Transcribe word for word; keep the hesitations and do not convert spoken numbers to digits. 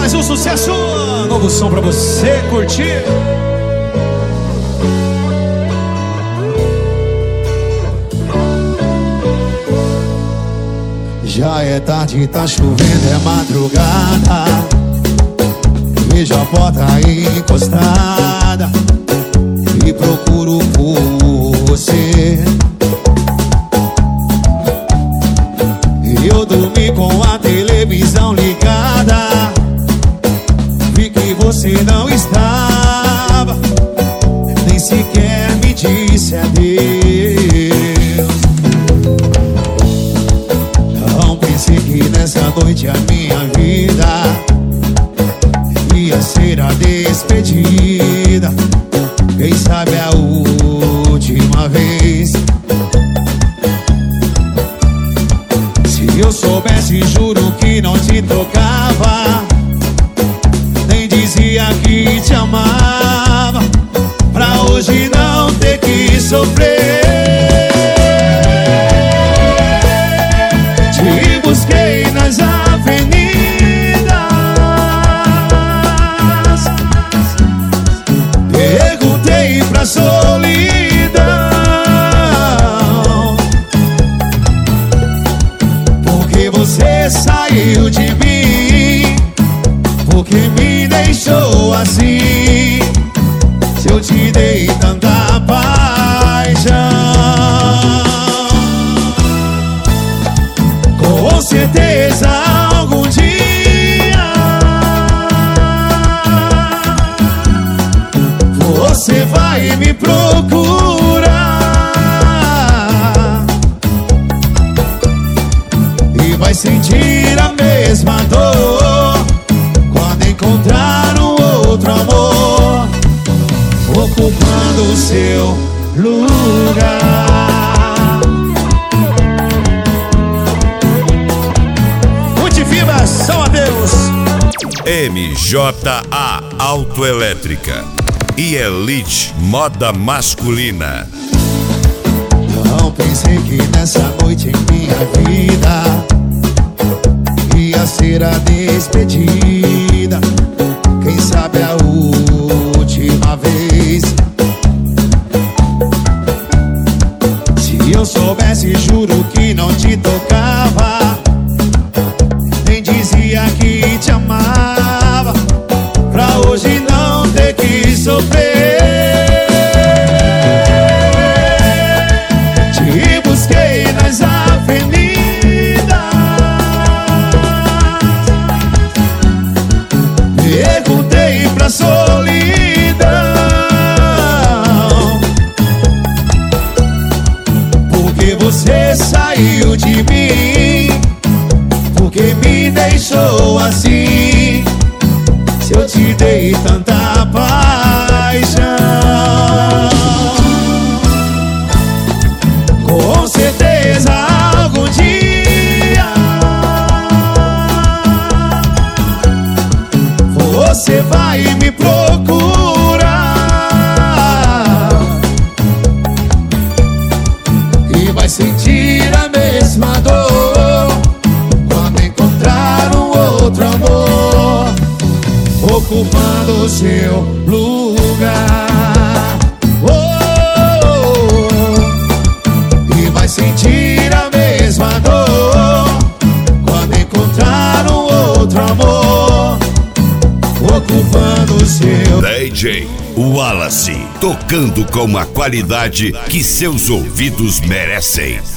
mais um sucesso, novo som pra você curtir. Já é tarde, tá chovendo, é madrugada. Vejo a porta encostada e procuro por você. Eu dormi com a televisão ligada, vi que você não estava, nem sequer me disse adeus. Não pensei que nessa noite a minha vida ia ser a despedida. Quem sabe a última vez. Se eu soubesse, juro que não te tocava, nem dizia que te amava, pra hoje não ter que sofrer. Te busquei nas avenidas, perguntei pra solidão, porque você saiu de mim, porque me deixou assim. Se eu te dei tanta paixão, com certeza algum dia você vai me procurar e vai sentir a mesma dor quando encontrar um outro amor ocupando o seu lugar. Muito viva São Adeus. M J A Autoelétrica e Elite Moda Masculina. Não pensei que nessa noite em minha vida ia ser a despedida. Quem sabe a última vez. Se eu soubesse, juro que não te tocava, nem dizia que te amava, pra hoje não ter que sofrer. Te busquei nas avenidas, perguntei pra solidão, porque você saiu de mim, porque me deixou assim. Se eu te dei tanta paixão, com certeza algum dia você vai me procurar e vai sentir a mesma dor quando encontrar um outro amor ocupando o seu lugar. Oh, oh, oh. E vai sentir a mesma dor quando encontrar um outro amor ocupando o seu. D J Wallace, tocando com a qualidade que seus ouvidos merecem.